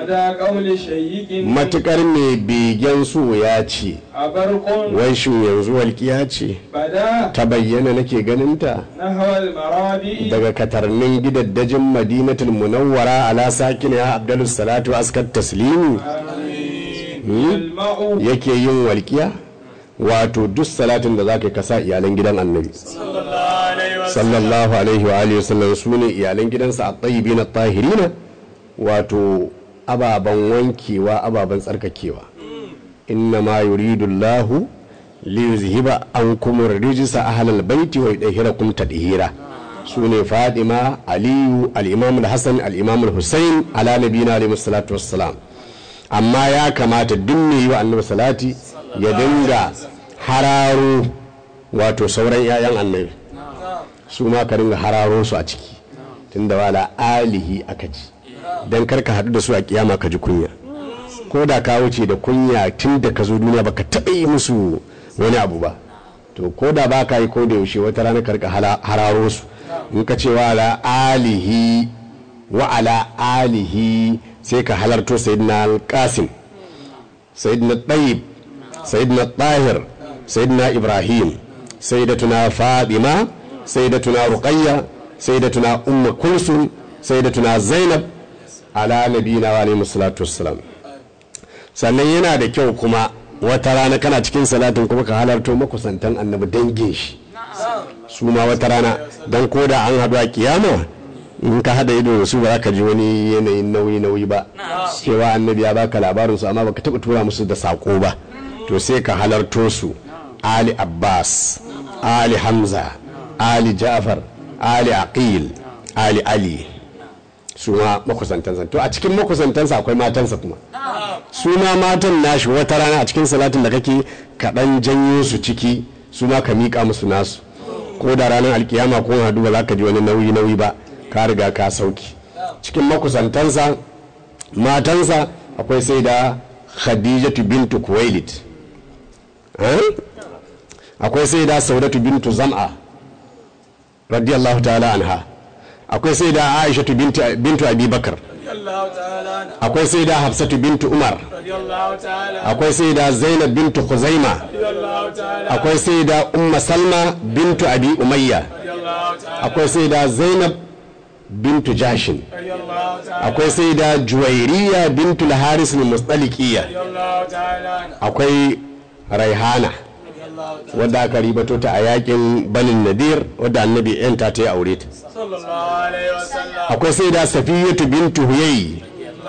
matukar mai begen su ya ce wai shi yanzu walƙiya ce ta bayyana nake ganinta daga katarnin gidaddajin madinatul munawwara ala sakin ya abdulus salatu askar taslimi yake yin walƙiya, wato duk salatin da za ka kasa iyalan gidan annabi sallallahu alaihi wa alihi wasallam su ne iyalan gidansa a tayyibin at-tahirina, wato ababen wankewa ababen tsarkakewa. inna ma yuridu Allahu li yuzhiba ankum ar-rijsa ahlal baiti wa yudhhirakum tadhira. sune Fatima, Aliyu, al-Imam al-Hasan, al-Imam al-Husayn ala nabiyina alayhi salatu wassalam. amma ya kamata duk mai yi wa annabi salati ya dinga hararo wato sauran 'ya'yan annabi, su ma ka dinga hararo su a ciki tunda wala alihi aka ji, don karka haɗu da su a kiyama ka ji kunya, ko da ka wuce da kunya tun da ka zo duniya baka taɓa yi musu wani abu ba, to ko da ba ka yi ko da yaushe wata rana karka hararo su. in ka ce wa ala alihi wa ala alihi sai ka halarto sayyidina al-qasim, sayyidina tayyib, sayyidina tahir, sayyidina ibrahim, sayyidatuna fatima, sayyidatuna ruqayya, sayyidatuna ummu kulsum, sayyidatuna zainab ala nabiyina wa alayhi salatu wassalam. sannan yana da kyau kuma wata rana kana cikin salatin kuma ka halarto makusantan annabi dangin shi su ma wata rana, dan koda an haɗu a kiyama in ka hada ido da su ba za ka ji wani yanayin nauyi nauyi ba cewa annabi ya baka labarin su amma baka taɓa tura musu da sako ba, to sai ka halarto su ali abbas, ali hamza, ali ja'far, ali aqil, ali ali, su ma makusantansa. to a cikin makusantansa akwai matansa kuma, su ma matan nashi wata rana a cikin salatin da kake kaɗan janyo su ciki, su ma ka miƙa musu nasu, ko da ranar alkiyama ko hadu ba za ka ji wani nauyi nauyi ba, ka riga ka sauki. cikin makusantansa matansa akwai sai da khadijatu bintu kuwailid, akwai sai da saudatu bintu zam'a radiyallahu ta'ala anha, akwai sai da aishatu bintu, bintu abubakar, akwai sai da hafsatu bintu umar, akwai sai da zainab bintu khuzaima, akwai sai da umma salma bintu abi umayya, akwai sai da zainab bintu jashin, akwai sai da juwairiya bintu al-haris al-mustaliqiyya, akwai raihana wadda aka ribato ta a yakin banin nadir wadda annabi yanta ta yi aure ta, akwai sai da safiyatu bintu huyayi,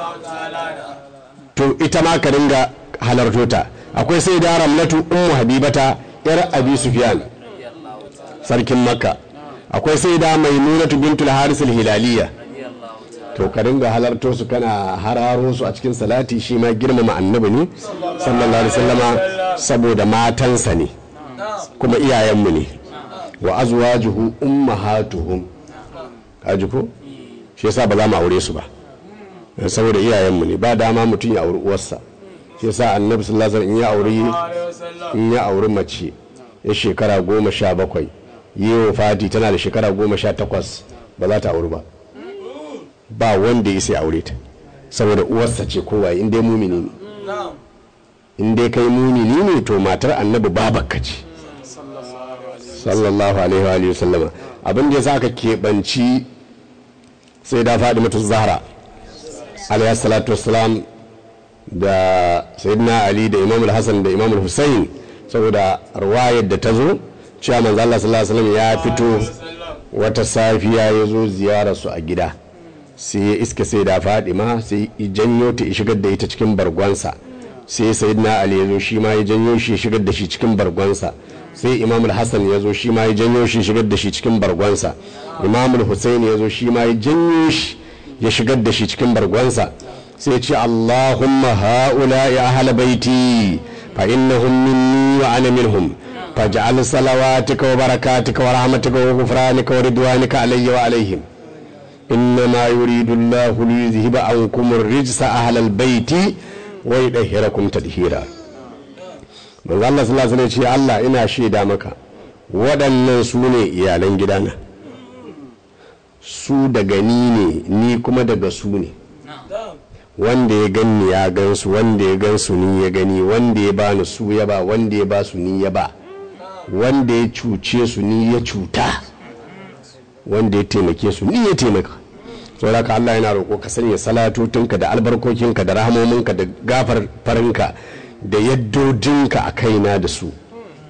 to ita ma ka dinga halarto ta, akwai sai da ramlatu ummu habibata yar abi sufyan sarkin makka, akwai sai da maimunatu bintu al-haris al-hilaliya, to ka dinga halarto su kana hararo su a cikin salati, shi ma girmama annabi ne sallallahu alaihi wasallama, saboda matansa ne kuma iyayenmu ne, wa azwajuhu ummahatuhum, kaji ko shi yasa ba za mu aure su ba saboda iyayenmu ne, ba dama mutum ya auri uwarsa. shi yasa annabi sallallahu alaihi wasallam in ya auri in ya auri mace ya shekara goma sha bakwai yi wafati tana da shekara goma sha takwas ba za ta auri ba, ba wanda ya sai aure ta saboda uwarsa ce kowa in dai mumini ne, in dai kai mumini ne to matar annabi babarka ce sallallahu alaihi wa sallama. abin da ya sa aka keɓanci sai da Fatimatu Zahra alaihi salatu wassalam da sayyidina Ali da Imam al-Hasan da Imam al-Husayn, saboda ruwayar da ta zo cewa manzo Allah sallallahu alaihi wasallam ya fito wata safiya ya zo ziyara su a gida, sai ya iske sai da Fatima, sai ya janyo ta shigar da ita cikin bargonsa, sai sayyidina Ali ya zo shi ma ya janyo shi ya shigar da shi cikin bargonsa, sai imamul hassan ya zo shi ma ya janyo shi shigar da shi cikin bargonsa imamul hussein ya zo shi ma ya janyo shi ya shigar da shi cikin bargonsa sai ce allahumma ha'ula'i ahla baiti fa innahum minni wa ana minhum faj'al salawatika wa barakatika wa rahmatika wa ghufranika wa ridwanika alayya wa alayhim إنما يريد الله ليذهب عنكم الرجس أهل البيت ويطهركم تطهيرا من الله صلى الله عليه وسلم Allah ina shaida maka waɗannan su ne iyalan gidana su daga ni ne ni kuma daga su ne wanda ya ganni ya gansu wanda ya gansu ni ya gani wanda ya bani su ya ba wanda ya ba su ni ya ba wanda ya cuce su ni ya cuta wanda ya taimake su ni ya taimaka saboda ka Allah yana roƙo ka sanya salatotinka da albarkokinka da rahamominka da gafar farinka da yaddodinka a kaina da su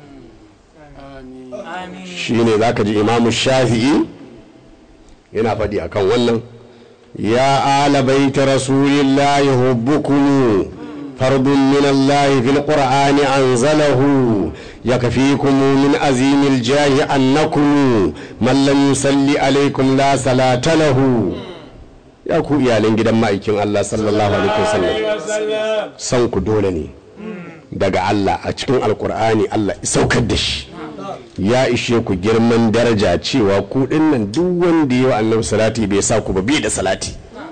shi ne za ka ji imamu shafi'i yana faɗi akan wannan ya ala baita rasulillahi hubbukum fardun min Allah fil qur'ani anzalahu yakfikum min azimil jahi annakum man lam yusalli alaykum la salata lahu ya ku iyalan gidan ma'aikin Allah sallallahu alaihi wasallam san ku dole ne daga Allah a cikin alkur'ani Allah saukar da shi ya ishe ku girman daraja cewa ku dinnan duk wanda yayi annabi salati bai sa ku ba bi da salati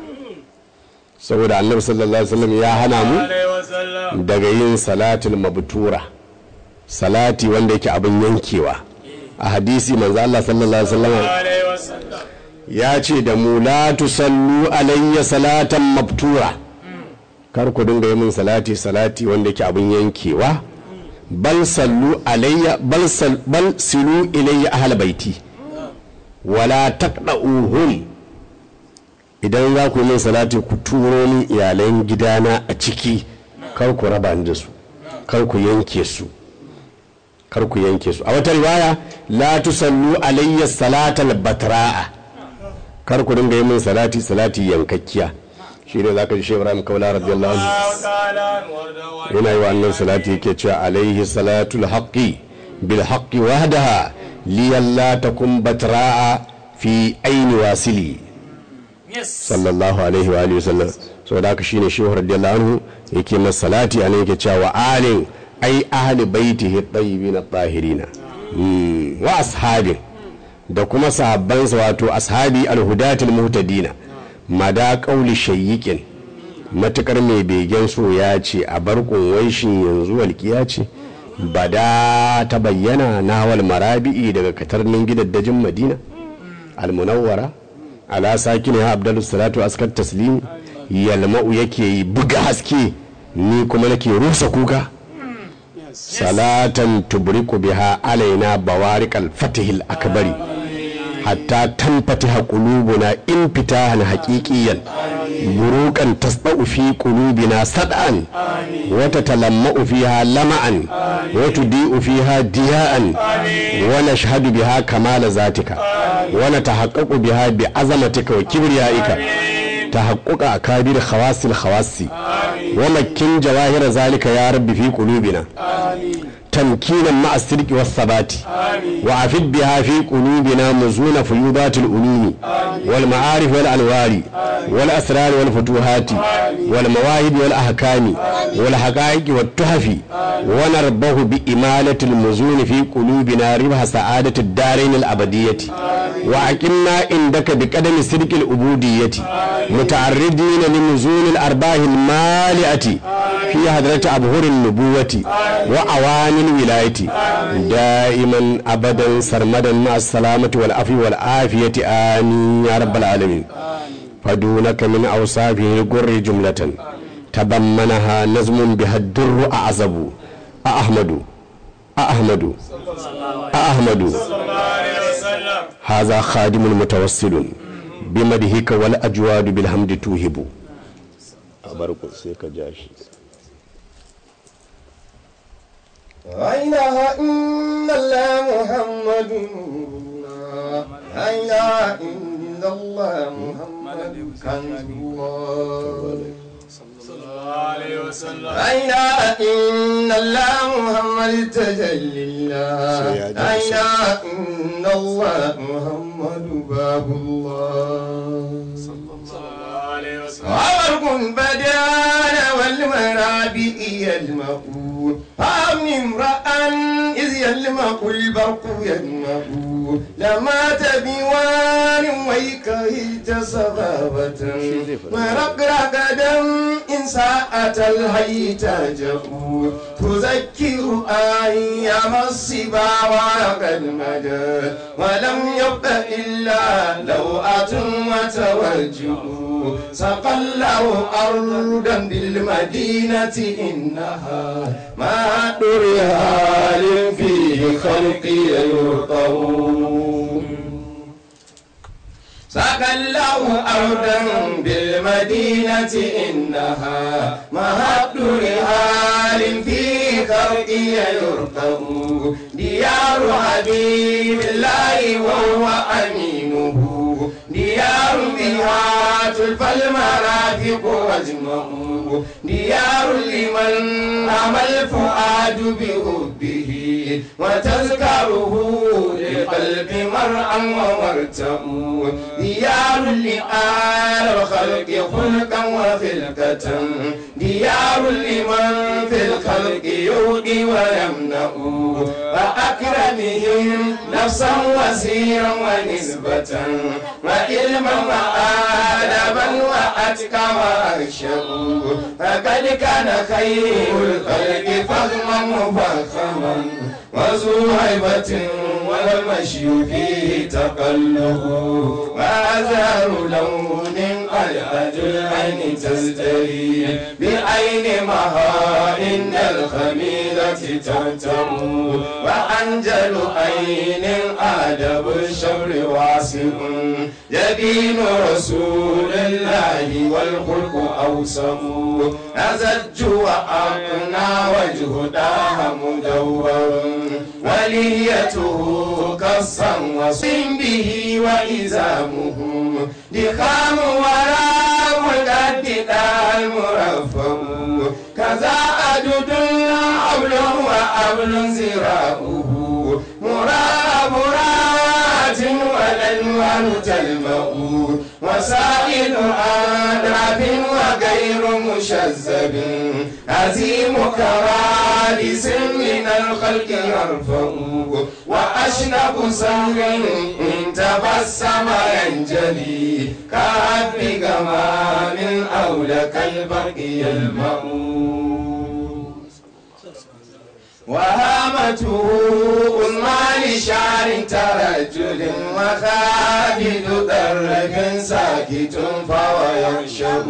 saboda annabi sallallahu alaihi wasallam ya hana mu daga yin salatul mabtura salati wanda yake abin yankewa a hadisi manzo Allah sallallahu alaihi wasallam ya ce da mu la tusallu alayya salatan mabtura kar ku dinga yi min salati salati wanda yake abin yankewa bal sallu alayya bal sal bal silu ilayya ahl baiti wala taqda'uhum idan za ku yi min salati ku turo ni iyalan gidana a ciki kar ku raba ni da su kar ku yanke su kar ku yanke su a wata riwaya la tusallu alayya salatal batra'a kar ku dinga yi min salati salati yankakkiya shi ne zaka ji Shehu Ibrahim Kaula radiyallahu anhu yana yi wa annan salati yake cewa alaihi salatul haqqi bil haqqi wahdaha liyalla takum batra'a fi aini wasili sallallahu alaihi wa alihi wasallam so da haka shine Shehu radiyallahu anhu yake masa salati anan yake cewa alin ai ahli baitihi tayyibin at-tahirina wa ashabin da kuma sahabbansa wato ashabi al-hudatul muhtadina mada kauli shayyikin matukar mai begen so ya ce a barkun waishin yanzu walƙiya ce bada ta bayyana nawal marabi'i daga katarnin gidaddajin madina al-munawwara ala sakini ha abdulus salatu askar taslimi yalma'u yake buga haske ni kuma nake rusa kuka salatan tubriku biha alaina bawarikal fatihil akbari hatta tanfatiha qulubuna infitahan haqiqiyan burukan tasda'u fi qulubina sad'an wa tatalamma'u fiha lama'an wa tudi'u fiha diya'an wa nashhadu biha kamala zatika wa natahaqqaqu biha bi azamatika wa kibriyaika tahaqquqa akabir khawasil khawasi wa makkin jawahir zalika ya rabbi fi qulubina تمكينا مع الصدق والثبات وعفد بها في قلوبنا مزون فيوضات العلوم والمعارف والأنوار والأسرار والفتوحات والمواهب والأحكام والحقائق والتحف ونربه بإمالة المزون في قلوبنا ربح سعادة الدارين الأبدية وأقمنا عندك بقدم صدق العبودية متعرضين لمزون الأرباح المالئة في حضرة أبهر النبوة وأواني الولاية دائما أبدا سرمدا مع السلامة والعفو والعافية آمين يا رب العالمين فدونك من أوصافه القر جملة تضمنها نظم بها الدر أعزب أحمد أحمد أحمد هذا خادم متوسل بمدهك والأجواد بالحمد توهب أبارك سيك جاشي لا إله إلا الله محمد لا إله إلا الله محمد كنز الله صلى الله عليه وسلم أين إن الله محمد تجلي الله أين إن الله محمد باب الله صلى الله عليه وسلم وبرق بدان والمرابئ يلمقون فأمن امرأ إذ يلمق البرق يلمق لما تبيوان ويكهيت صغابة ورقرق دم إن ساءت الهيت جفور تذكر أيام الصبا وقد مدى ولم يبق إلا لوءة وتوجه سقى الله أرضا بالمدينة إنها ما ريال في خلق يرقون سقى الله أرضا بالمدينة إنها مهد رحال في خلق يرقون ديار حبيب الله وهو أمينه ديار بها تلفى المرافق واجمعوا ديار لمن عمى الفؤاد بحبه وتذكره للقلب مرعا ومرتأ ديار لآل الخلق خلقا وخلقة ديار لمن في الخلق يؤدي ويمنع وأكرمهم نفسا وسيرا ونسبة وعلما وآدبا وأتقى وأخشى فقد كان خير الخلق فخما مفخما وذو هيبة والمشي فيه تقلب وأزهر لون ألهج العين تزدري بعين مها إن الخميلة ترتم وأنجل عين آدب الشر واسع يبين رسول الله والخلق أوسم أزج وأقنى وجه داه مدور وليته كالصم وصم به وإزامه دخام وراء القد المرفم كذا أدد حبل وأبل زراؤه مرابرات والأنوار تلمأ وسائل آداب وغير مشذب عزيم كرادس من الخلق يرفع وأشنب سهر إن تبسم ينجلي كأب غمام أولك البرق يلمأ وهامته أمال شعر ترجل وخابد درب ساكت فهو يرشب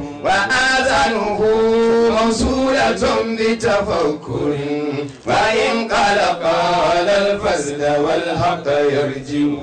وآذانه موصولة بتفكر وإن قال قال الفزل والحق يرجو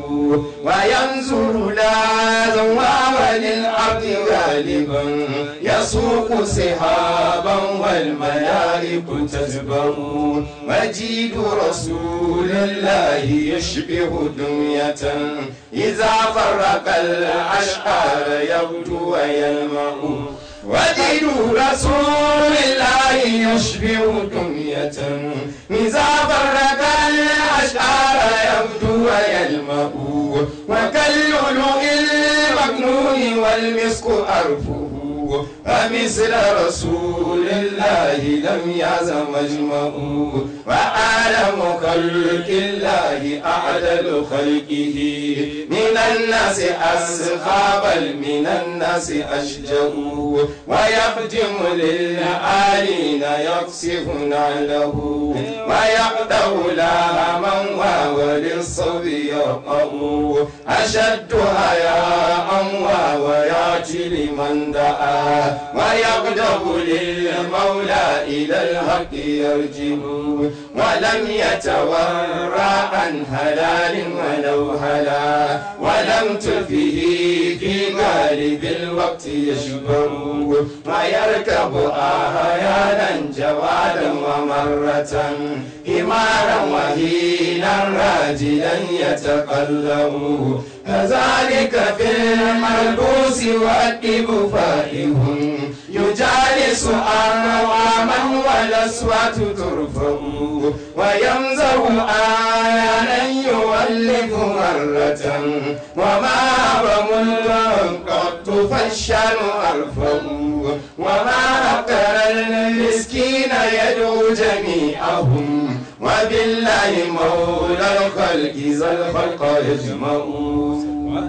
وينظر لا ذواب للأرض غالبا يسوق سحابا والملائك تتبع مجيد رسول الله يشبه دمية إذا فرق الأشعار يبدو ويلمع وجد رسول الله يشبه دمية إذا فرق الأشعار يبدو ويلمع وكاللؤلؤ المكنون والمسك أرفه ومثل رسول الله لم يعز مجمع وأعلم خلق الله أعدل خلقه من الناس أسخى بل من الناس أشجع ويخدم للآلين يقصف نعله ويقطع لهما وهو للصبي يرقع أشد حياء وهو يأتي لمن دعا ويغضب للمولى إلى الحق يرجع ولم يتورع عن هلال ولو هلا ولم تلفه في غالب الوقت يشبع ويركب أحيانا جوادا ومرة حمارا وهينا راجلا يتقلب كذلك في الملبوس والإب فائه يجالس أمر الأصوات ترفع ويمزه آيانا يولف مرة وما بملك قط فالشان أرفع وما أقر المسكين يدعو جميعهم وبالله مولى الخلق ذا الخلق يجمعون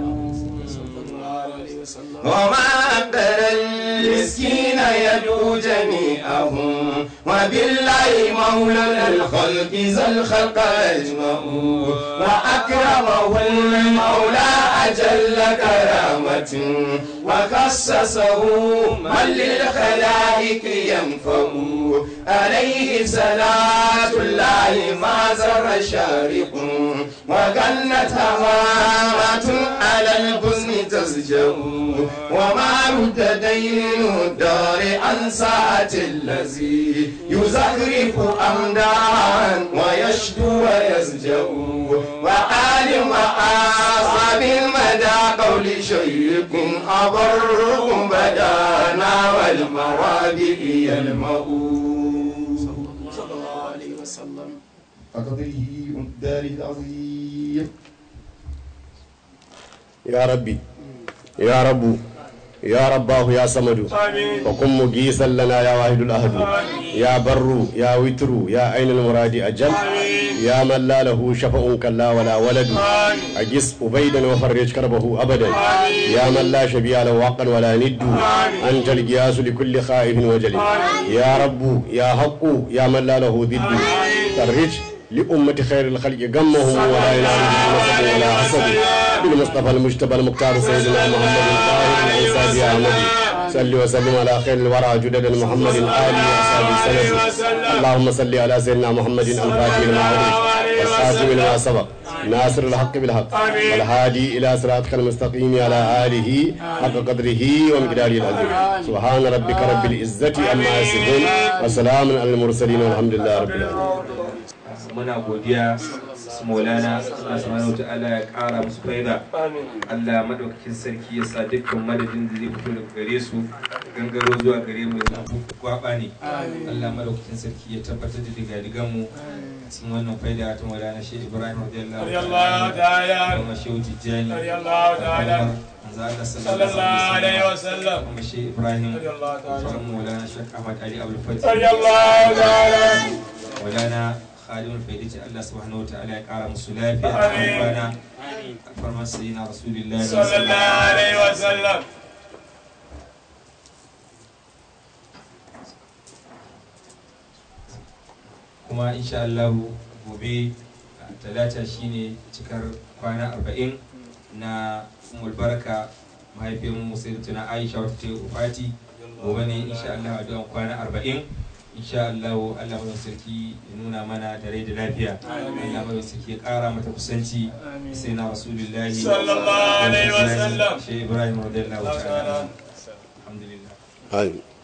وما أقر المسكين يدعو جميعهم وبالله مولى الخلق ذا الخلق يجمعون وأكرمه المولى أجل كرامة وخصصه من للخلائق ينفع عليه صلاة الله ما زر شارق وغنت هوامة على الحزن تزجأ وما رد دين الدار عن ساعة الذي يزخرف أمدان ويشدو ويزجأ وعالم أصحاب المدى قول شيق أبرهم بدانا والموابئ يلمؤون صلى الله عليه وسلم فقدره الدار العظيم. يا ربي يا رب يا رباه يا صمد وكن مجيسا لنا يا واحد الأحد يا بر يا وتر يا عين المراد أجل يا من لا له شفع كلا ولا ولد أجس أبيدا وفرج كربه أبدا يا من لا شبيه له حقا ولا ند أنت القياس لكل خائف وجل يا رب يا حق يا من لا له ضد فرج لأمة خير الخلق غمهم ولا ينالهم نصب ولا حسد بالمصطفى المجتبى المختار سيدنا محمد الطاهر العيسى يا أحمد صل وسلم على خير الورى جدد محمد آله وصحبه وسلم. اللهم صل على سيدنا محمد الفاتح لما أغلق والخاتم لما سبق ناصر الحق بالحق والهادي إلى صراطك المستقيم على آله حق قدره ومقداره العظيم. سبحان ربك رب العزة عما يصفون وسلام على المرسلين والحمد لله رب العالمين. muna godiya su maulana Allah subhanahu wataala ya kara musu faida Allah madaukakin sarki ya sa dukkan madadin da zai fito daga gare su gangaro zuwa gare mu ya gwaba ne Allah madaukakin sarki ya tabbatar da digadigan mu cikin wannan faida ta maulana Sheikh Ibrahim radiyallahu ta'ala kuma Sheikh Tijani radiyallahu ta'ala sallallahu alaihi wasallam kuma Sheikh Ibrahim radiyallahu ta'ala maulana Sheikh Ahmad Ali Abdul Fatih radiyallahu ta'ala maulana خادم الفائدة الله سبحانه وتعالى يقرأ مسلافة أموانا فرمان سيدنا رسول الله صلى الله عليه وسلم. kuma insha Allah gobe talata shine cikar kwana arba'in na Ummul Baraka mahaifiyar mu Sayyidatuna Aisha wata ta wafati gobe ne insha Allah addu'an kwana arba'in. insha Allah Allah mai sarki ya nuna mana da rai da lafiya Allah mai sarki ya kara mata kusanci sai na Rasulullahi sallallahu alaihi wasallam Sheikh Ibrahim radiyallahu ta'ala alhamdulillah.